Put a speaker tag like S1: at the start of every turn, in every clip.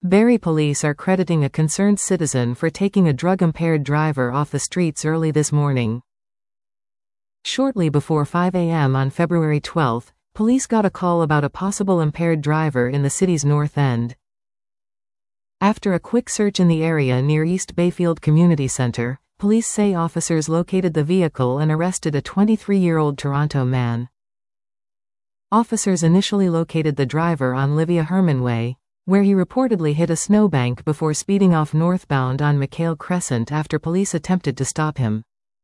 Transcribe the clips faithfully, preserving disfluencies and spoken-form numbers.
S1: Barrie police are crediting a concerned citizen for taking a drug-impaired driver off the streets early this morning. Shortly before five a m on February twelfth, police got a call about a possible impaired driver in the city's North End. After a quick search in the area near East Bayfield Community Centre, police say officers located the vehicle and arrested a twenty-three-year-old Toronto man. Officers initially located the driver on Livia Herman Way, where he reportedly hit a snowbank before speeding off northbound on McHale Crescent after police attempted to stop him.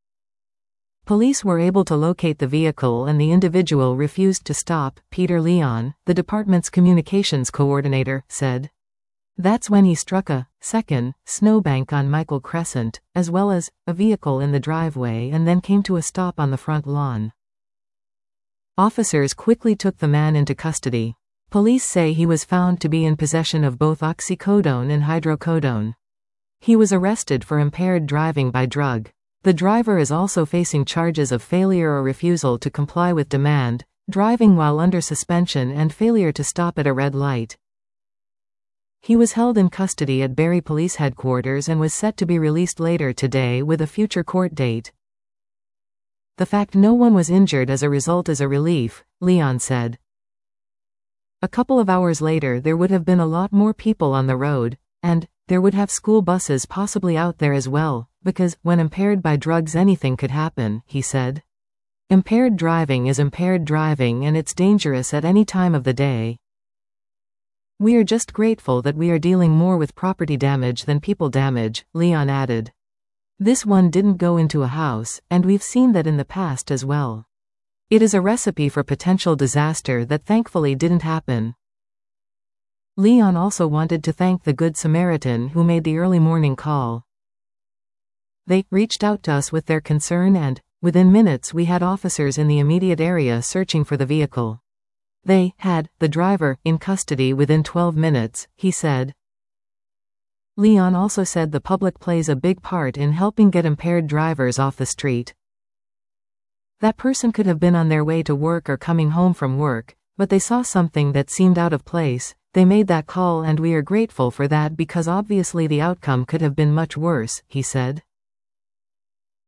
S1: Police were able to locate the vehicle and the individual refused to stop, Peter Leon, the department's communications coordinator, said. That's when he struck a second snowbank on Michael Crescent, as well as a vehicle in the driveway, and then came to a stop on the front lawn. Officers quickly took the man into custody. Police say he was found to be in possession of both oxycodone and hydrocodone. He was arrested for impaired driving by drug. The driver is also facing charges of failure or refusal to comply with demand, driving while under suspension, and failure to stop at a red light. He was held in custody at Barrie Police Headquarters and was set to be released later today with a future court date. The fact no one was injured as a result is a relief, Leon said. A couple of hours later there would have been a lot more people on the road, and there would have school buses possibly out there as well, because when impaired by drugs anything could happen, he said. Impaired driving is impaired driving and it's dangerous at any time of the day. We are just grateful that we are dealing more with property damage than people damage, Leon added. This one didn't go into a house, and we've seen that in the past as well. It is a recipe for potential disaster that thankfully didn't happen. Leon also wanted to thank the Good Samaritan who made the early morning call. They reached out to us with their concern and, within minutes we had officers in the immediate area searching for the vehicle. They had the driver in custody within twelve minutes, he said. Leon also said the public plays a big part in helping get impaired drivers off the street. That person could have been on their way to work or coming home from work, but they saw something that seemed out of place. They made that call and we are grateful for that because obviously the outcome could have been much worse, he said.